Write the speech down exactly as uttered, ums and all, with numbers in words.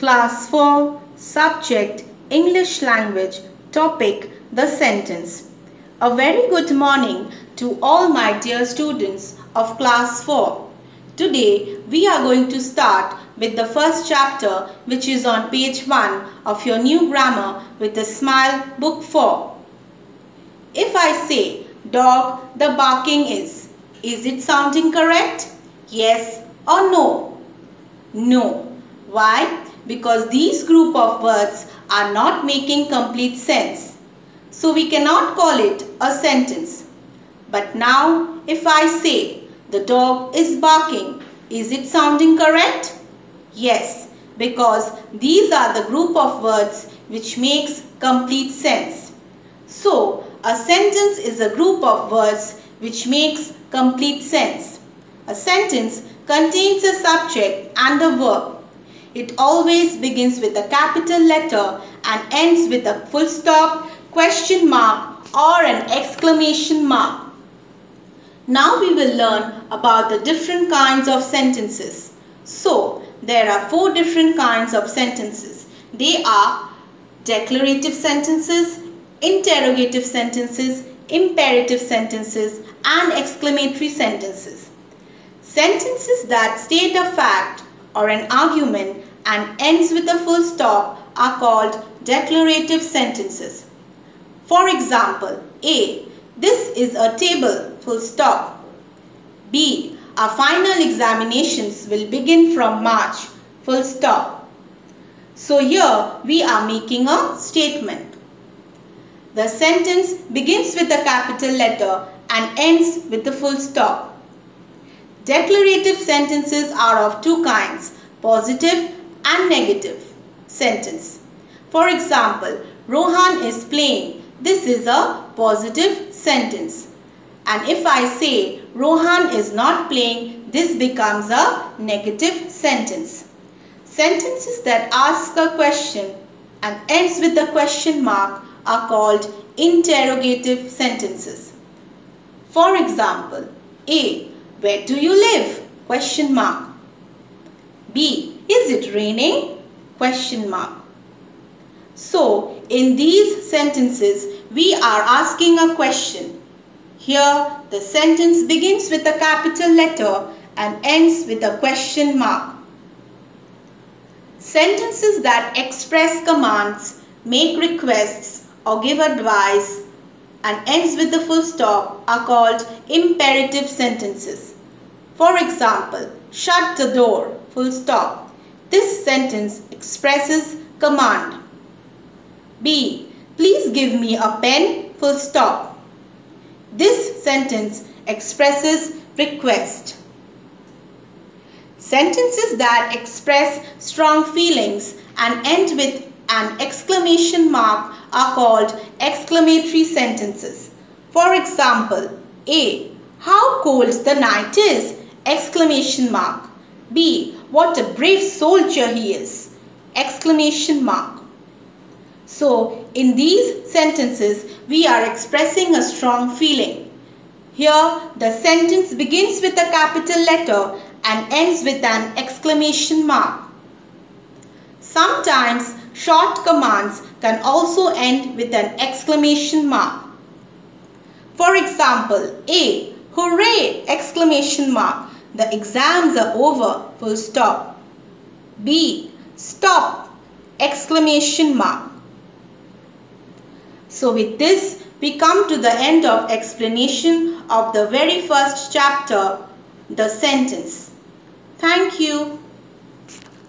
Class four, Subject English Language, Topic The Sentence. A very good morning to all my dear students of Class four. Today we are going to start with the first chapter, which is on page one of your new grammar with a smile, book four. If I say dog, the barking is, is it sounding correct? Yes or no? No. Why? Because these group of words are not making complete sense. So we cannot call it a sentence. But now if I say the dog is barking, is it sounding correct? Yes, because these are the group of words which makes complete sense. So a sentence is a group of words which makes complete sense. A sentence contains a subject and a verb. It always begins with a capital letter and ends with a full stop, question mark or an exclamation mark. Now we will learn about the different kinds of sentences. So, there are four different kinds of sentences. They are declarative sentences, interrogative sentences, imperative sentences and exclamatory sentences. Sentences that state a fact or an argument and ends with a full stop are called declarative sentences. For example, A. This is a table, full stop. B. Our final examinations will begin from March, full stop. So here we are making a statement. The sentence begins with a capital letter and ends with a full stop. Declarative sentences are of two kinds, positive and negative sentence. For example, Rohan is playing. This is a positive sentence. And if I say Rohan is not playing, this becomes a negative sentence. Sentences that ask a question and ends with a question mark are called interrogative sentences. For example, A. Where do you live? Question mark. B. Is it raining? Question mark. So, in these sentences, we are asking a question. Here, the sentence begins with a capital letter and ends with a question mark. Sentences that express commands, make requests or give advice and ends with a full stop are called imperative sentences. For example, shut the door, full stop. This sentence expresses command. B. Please give me a pen, full stop. This sentence expresses request. Sentences that express strong feelings and end with an exclamation mark are called exclamatory sentences. For example, A. How cold the night is! Exclamation mark. B. What a brave soldier he is! Exclamation mark. So, in these sentences, we are expressing a strong feeling. Here, the sentence begins with a capital letter and ends with an exclamation mark. Sometimes, short commands can also end with an exclamation mark. For example, A. Hooray! Exclamation mark. The exams are over, full stop. B. Stop! Exclamation mark. So with this, we come to the end of explanation of the very first chapter, the sentence. Thank you.